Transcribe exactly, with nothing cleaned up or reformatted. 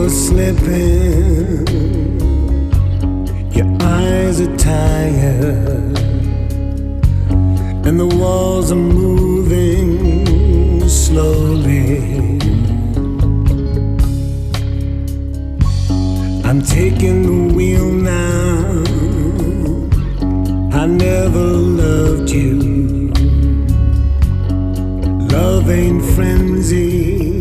slipping, your eyes are tired, and the walls are moving slowly. I'm taking the wheel now. I never loved you. Love ain't frenzy.